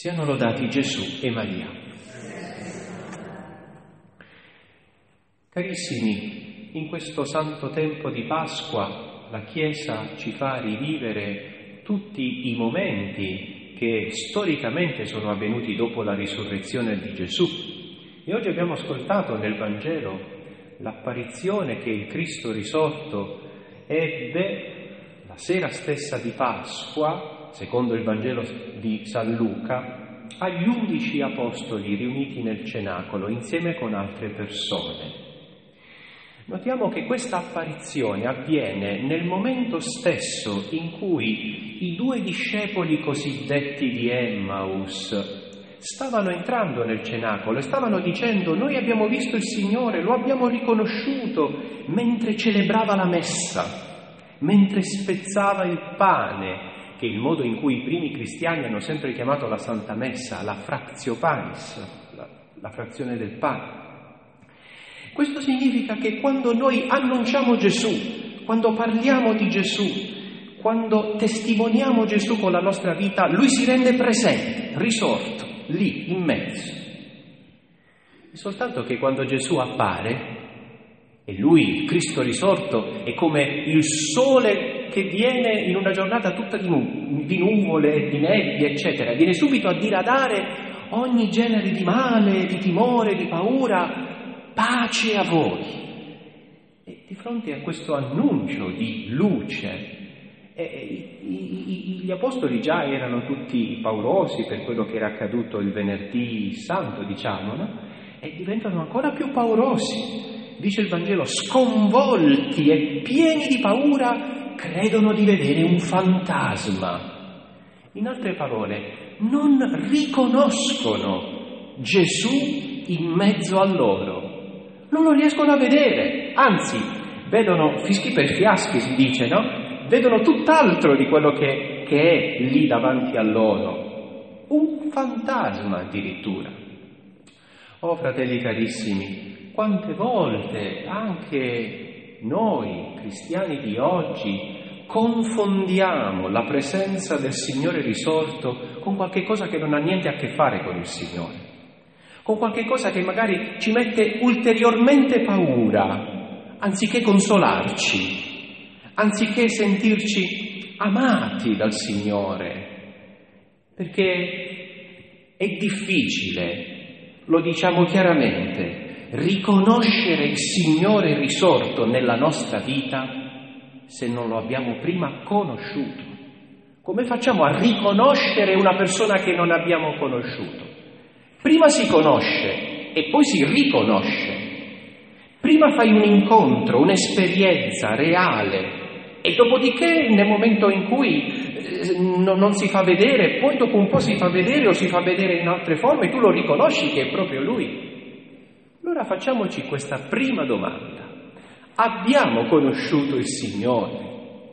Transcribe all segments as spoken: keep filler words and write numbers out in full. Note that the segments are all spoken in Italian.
Siano lodati Gesù e Maria. Carissimi, in questo santo tempo di Pasqua la Chiesa ci fa rivivere tutti i momenti che storicamente sono avvenuti dopo la risurrezione di Gesù. E oggi abbiamo ascoltato nel Vangelo l'apparizione che il Cristo risorto ebbe la sera stessa di Pasqua, secondo il Vangelo di San Luca, agli undici apostoli riuniti nel cenacolo insieme con altre persone. Notiamo che questa apparizione avviene nel momento stesso in cui i due discepoli cosiddetti di Emmaus stavano entrando nel cenacolo e stavano dicendo: noi abbiamo visto il Signore, lo abbiamo riconosciuto mentre celebrava la messa, mentre spezzava il pane, che è il modo in cui i primi cristiani hanno sempre chiamato la Santa Messa, la fratio panis, la, la frazione del pane. Questo significa che quando noi annunciamo Gesù, quando parliamo di Gesù, quando testimoniamo Gesù con la nostra vita, Lui si rende presente, risorto, lì, in mezzo. È soltanto che quando Gesù appare, e Lui, il Cristo risorto, è come il sole che viene in una giornata tutta di, nu- di nuvole, di nebbie, eccetera, viene subito a diradare ogni genere di male, di timore, di paura, pace a voi. E di fronte a questo annuncio di luce, eh, i, i, gli apostoli già erano tutti paurosi per quello che era accaduto il venerdì santo, diciamo, no? E diventano ancora più paurosi. Dice il Vangelo, sconvolti e pieni di paura, credono di vedere un fantasma. In altre parole, non riconoscono Gesù in mezzo a loro. Non lo riescono a vedere, anzi, vedono fischi per fiaschi, si dice, no? Vedono tutt'altro di quello che, che è lì davanti a loro. Un fantasma addirittura. Oh, fratelli carissimi, quante volte anche noi, cristiani di oggi, confondiamo la presenza del Signore risorto con qualche cosa che non ha niente a che fare con il Signore, con qualche cosa che magari ci mette ulteriormente paura, anziché consolarci, anziché sentirci amati dal Signore, perché è difficile, lo diciamo chiaramente, riconoscere il Signore risorto nella nostra vita se non lo abbiamo prima conosciuto. Come facciamo a riconoscere una persona che non abbiamo conosciuto? Prima si conosce e poi si riconosce. Prima fai un incontro, un'esperienza reale e dopodiché nel momento in cui eh, no, non si fa vedere, poi dopo un po' si fa vedere o si fa vedere in altre forme, tu lo riconosci che è proprio Lui. Allora facciamoci questa prima domanda. Abbiamo conosciuto il Signore?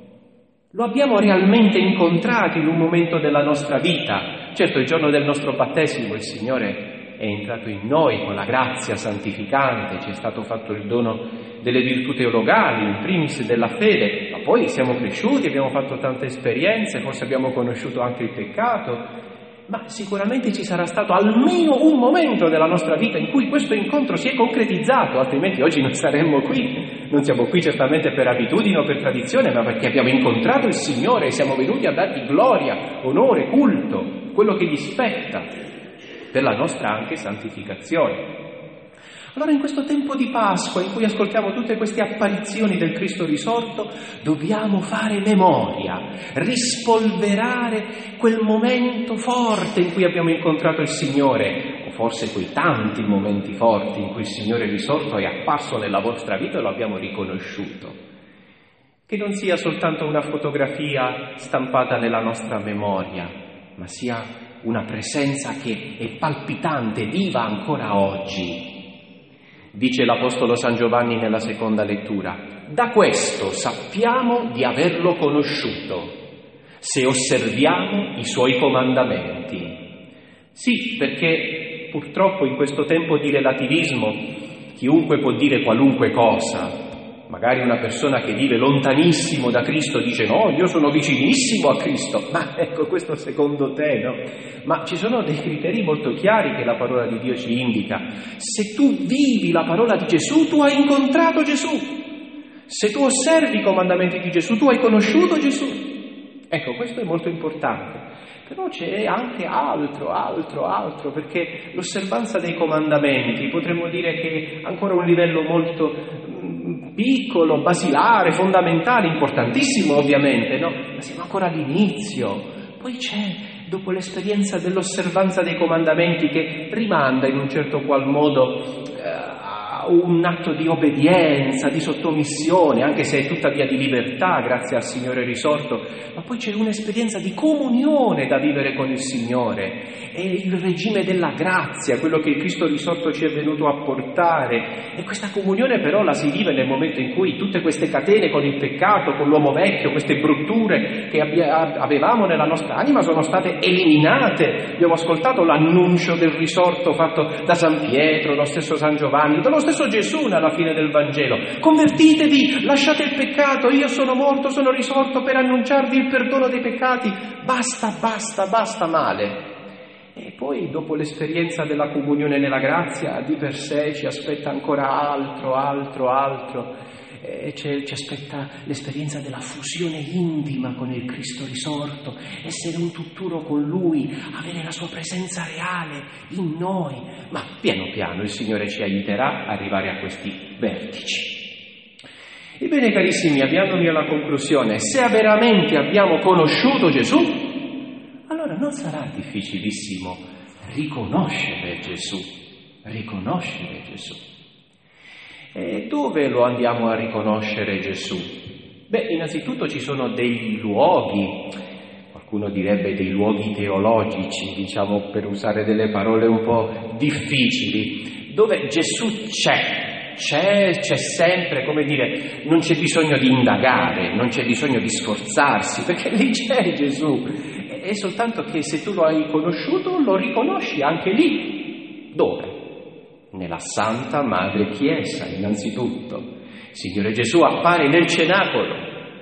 Lo abbiamo realmente incontrato in un momento della nostra vita? Certo, il giorno del nostro battesimo il Signore è entrato in noi con la grazia santificante, ci è stato fatto il dono delle virtù teologali, in primis della fede, ma poi siamo cresciuti, abbiamo fatto tante esperienze, forse abbiamo conosciuto anche il peccato, ma sicuramente ci sarà stato almeno un momento della nostra vita in cui questo incontro si è concretizzato, altrimenti oggi non saremmo qui. Non siamo qui certamente per abitudine o per tradizione, ma perché abbiamo incontrato il Signore e siamo venuti a dargli gloria, onore, culto, quello che gli spetta, per la nostra anche santificazione. Allora in questo tempo di Pasqua, in cui ascoltiamo tutte queste apparizioni del Cristo risorto, dobbiamo fare memoria, rispolverare quel momento forte in cui abbiamo incontrato il Signore, o forse quei tanti momenti forti in cui il Signore risorto è apparso nella vostra vita e lo abbiamo riconosciuto. Che non sia soltanto una fotografia stampata nella nostra memoria, ma sia una presenza che è palpitante, viva ancora oggi. Dice l'Apostolo San Giovanni nella seconda lettura: da questo sappiamo di averlo conosciuto, se osserviamo i suoi comandamenti. Sì, perché purtroppo in questo tempo di relativismo chiunque può dire qualunque cosa, magari una persona che vive lontanissimo da Cristo dice no, io sono vicinissimo a Cristo, ma ecco, questo secondo te, no? Ma ci sono dei criteri molto chiari che la parola di Dio ci indica. Se tu vivi la parola di Gesù, tu hai incontrato Gesù. Se tu osservi i comandamenti di Gesù, tu hai conosciuto Gesù. Ecco, questo è molto importante. Però c'è anche altro, altro, altro, perché l'osservanza dei comandamenti potremmo dire che è ancora un livello molto piccolo, basilare, fondamentale, importantissimo ovviamente, no? Ma siamo ancora all'inizio. Poi c'è, dopo l'esperienza dell'osservanza dei comandamenti, che rimanda in un certo qual modo eh, a un atto di obbedienza, di sottomissione, anche se è tuttavia di libertà, grazie al Signore risorto, ma poi c'è un'esperienza di comunione da vivere con il Signore. È il regime della grazia, quello che il Cristo risorto ci è venuto a portare, e questa comunione però la si vive nel momento in cui tutte queste catene con il peccato, con l'uomo vecchio, queste brutture che abbia, avevamo nella nostra anima sono state eliminate. Abbiamo ascoltato l'annuncio del risorto fatto da San Pietro, lo stesso San Giovanni, dallo stesso Gesù alla fine del Vangelo: convertitevi, lasciate il peccato, io sono morto, sono risorto per annunciarvi il perdono dei peccati, basta, basta, basta male. E poi, dopo l'esperienza della comunione nella grazia, di per sé ci aspetta ancora altro, altro, altro. E ci aspetta l'esperienza della fusione intima con il Cristo risorto, essere un tutt'uno con Lui, avere la Sua presenza reale in noi. Ma piano piano il Signore ci aiuterà a arrivare a questi vertici. Ebbene, carissimi, avviandomi alla conclusione, se veramente abbiamo conosciuto Gesù, allora non sarà difficilissimo riconoscere Gesù, riconoscere Gesù. E dove lo andiamo a riconoscere Gesù? Beh, innanzitutto ci sono dei luoghi, qualcuno direbbe dei luoghi teologici, diciamo, per usare delle parole un po' difficili, dove Gesù c'è, c'è, c'è sempre, come dire, non c'è bisogno di indagare, non c'è bisogno di sforzarsi, perché lì c'è Gesù. È soltanto che se tu lo hai conosciuto, lo riconosci anche lì. Dove? Nella Santa Madre Chiesa, innanzitutto. Signore Gesù appare nel cenacolo,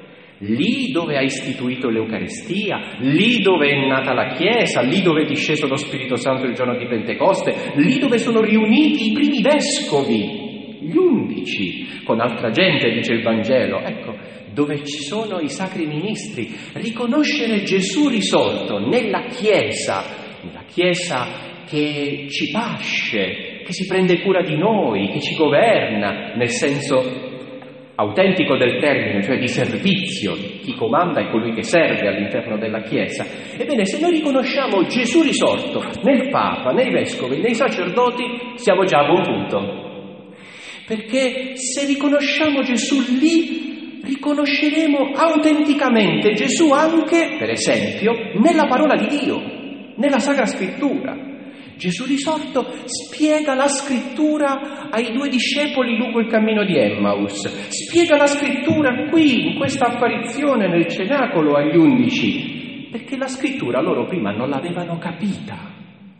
lì dove ha istituito l'Eucaristia, lì dove è nata la Chiesa, lì dove è disceso lo Spirito Santo il giorno di Pentecoste, lì dove sono riuniti i primi vescovi, gli undici, con altra gente, dice il Vangelo. Ecco, dove ci sono i sacri ministri. Riconoscere Gesù risorto nella Chiesa, nella Chiesa che ci pasce, che si prende cura di noi, che ci governa, nel senso autentico del termine, cioè di servizio. Chi comanda è colui che serve all'interno della Chiesa. Ebbene, se noi riconosciamo Gesù risorto nel Papa, nei vescovi, nei sacerdoti, siamo già a buon punto. Perché se riconosciamo Gesù lì, riconosceremo autenticamente Gesù anche, per esempio, nella parola di Dio, nella Sacra Scrittura. Gesù risorto spiega la Scrittura ai due discepoli lungo il cammino di Emmaus, spiega la Scrittura qui, in questa apparizione nel cenacolo agli undici, perché la Scrittura loro prima non l'avevano capita.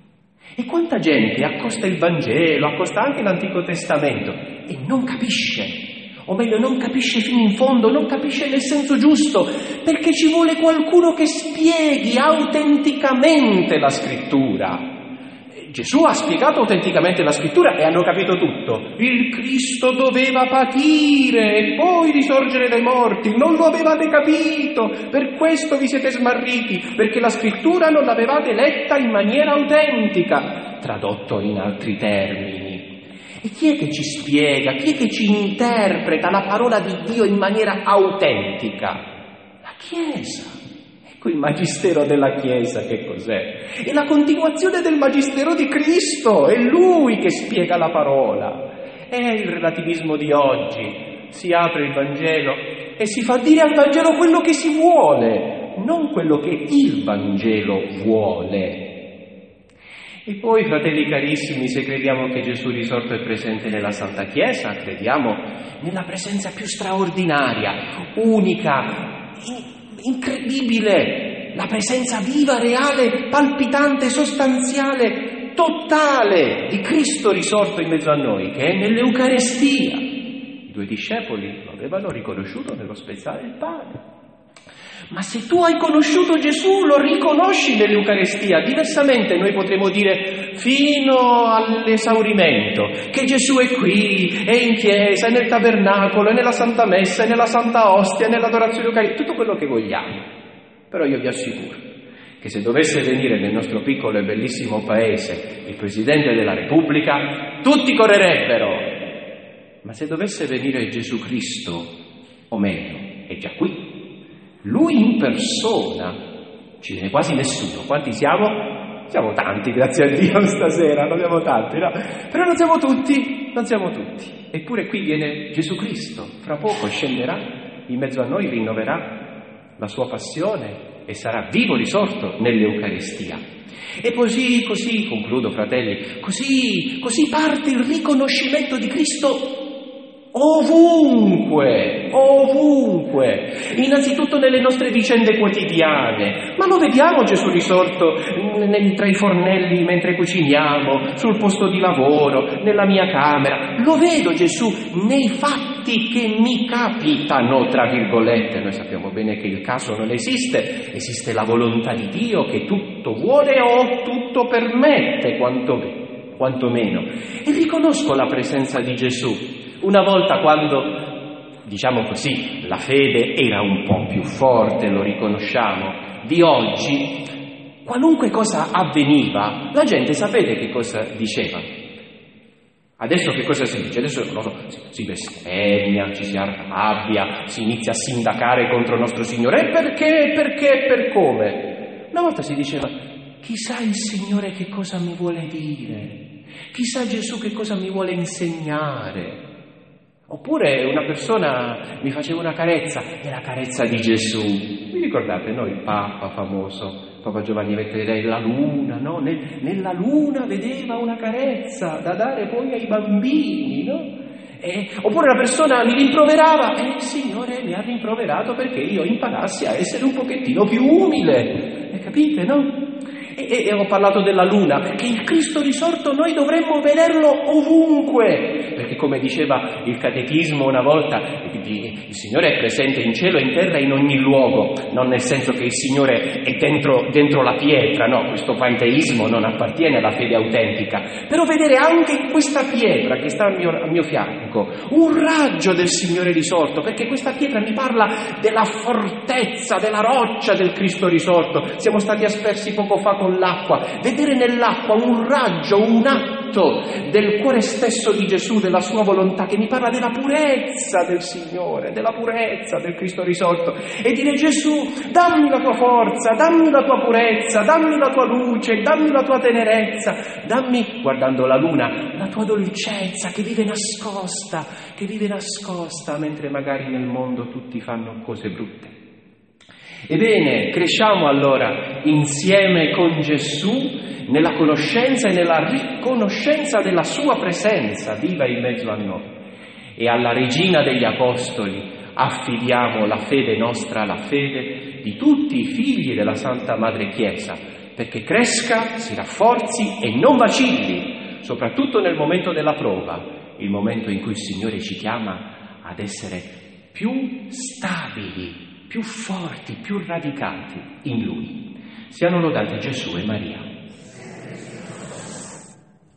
E quanta gente accosta il Vangelo, accosta anche l'Antico Testamento e non capisce. O meglio, non capisce fino in fondo, non capisce nel senso giusto, perché ci vuole qualcuno che spieghi autenticamente la Scrittura. Gesù ha spiegato autenticamente la Scrittura e hanno capito tutto. Il Cristo doveva patire e poi risorgere dai morti. Non lo avevate capito, per questo vi siete smarriti, perché la Scrittura non l'avevate letta in maniera autentica. Tradotto in altri termini. E chi è che ci spiega, chi è che ci interpreta la parola di Dio in maniera autentica? La Chiesa. Ecco il magistero della Chiesa che cos'è? È la continuazione del magistero di Cristo, è Lui che spiega la parola. È il relativismo di oggi. Si apre il Vangelo e si fa dire al Vangelo quello che si vuole, non quello che il Vangelo vuole. E poi, fratelli carissimi, se crediamo che Gesù risorto è presente nella Santa Chiesa, crediamo nella presenza più straordinaria, unica, in- incredibile, la presenza viva, reale, palpitante, sostanziale, totale di Cristo risorto in mezzo a noi, che è nell'Eucaristia. I due discepoli lo avevano riconosciuto nello spezzare il pane. Ma se tu hai conosciuto Gesù, lo riconosci nell'Eucarestia. Diversamente noi potremo dire fino all'esaurimento che Gesù è qui, è in chiesa, è nel tabernacolo, è nella Santa Messa, è nella Santa Ostia, è nell'adorazione eucaristica, tutto quello che vogliamo. Però io vi assicuro che se dovesse venire nel nostro piccolo e bellissimo paese il Presidente della Repubblica, tutti correrebbero. Ma se dovesse venire Gesù Cristo, o meglio, è già qui, Lui in persona, ci viene quasi nessuno. Quanti siamo? Siamo tanti, grazie a Dio stasera, non siamo tanti, no? Però non siamo tutti, non siamo tutti. Eppure qui viene Gesù Cristo, fra poco scenderà in mezzo a noi, rinnoverà la sua passione e sarà vivo risorto nell'Eucaristia. E così, così, concludo fratelli, così, così parte il riconoscimento di Cristo ovunque, ovunque, innanzitutto nelle nostre vicende quotidiane, ma lo vediamo Gesù risorto nel, tra i fornelli mentre cuciniamo, sul posto di lavoro, nella mia camera, lo vedo Gesù nei fatti che mi capitano, tra virgolette. Noi sappiamo bene che il caso non esiste, esiste la volontà di Dio che tutto vuole o tutto permette, quantomeno, quantomeno. E riconosco la presenza di Gesù. Una volta, quando, diciamo così, la fede era un po' più forte, lo riconosciamo, di oggi, qualunque cosa avveniva, la gente sapete che cosa diceva? Adesso che cosa si dice? Adesso non so, si, si bestemmia, ci si arrabbia, si inizia a sindacare contro il nostro Signore. E perché, perché, per come? Una volta si diceva, chissà il Signore che cosa mi vuole dire, chissà Gesù che cosa mi vuole insegnare. Oppure una persona mi faceva una carezza, è la carezza di Gesù. Vi ricordate, no? Il Papa famoso, Papa Giovanni Ventre, la luna, no? Nel, nella luna vedeva una carezza da dare poi ai bambini, no? E, oppure una persona mi rimproverava, e il Signore mi ha rimproverato perché io imparassi a essere un pochettino più umile. E capite, no? E, e ho parlato della luna, che il Cristo risorto noi dovremmo vederlo ovunque, perché come diceva il catechismo una volta, il Signore è presente in cielo e in terra in ogni luogo, non nel senso che il Signore è dentro, dentro la pietra, no, questo panteismo non appartiene alla fede autentica, però vedere anche in questa pietra che sta al mio, al mio fianco un raggio del Signore risorto, perché questa pietra mi parla della fortezza, della roccia del Cristo risorto. Siamo stati aspersi poco fa con l'acqua, vedere nell'acqua un raggio, un atto del cuore stesso di Gesù, della sua volontà, che mi parla della purezza del Signore, della purezza del Cristo risorto, e dire: Gesù, dammi la tua forza, dammi la tua purezza, dammi la tua luce, dammi la tua tenerezza, dammi, guardando la luna, la tua dolcezza che vive nascosta, che vive nascosta mentre magari nel mondo tutti fanno cose brutte. Ebbene, cresciamo allora insieme con Gesù nella conoscenza e nella riconoscenza della sua presenza viva in mezzo a noi. E alla Regina degli Apostoli affidiamo la fede nostra, la fede di tutti i figli della Santa Madre Chiesa, perché cresca, si rafforzi e non vacilli, soprattutto nel momento della prova, il momento in cui il Signore ci chiama ad essere più stabili, più forti, più radicati in Lui. Siano lodati Gesù e Maria.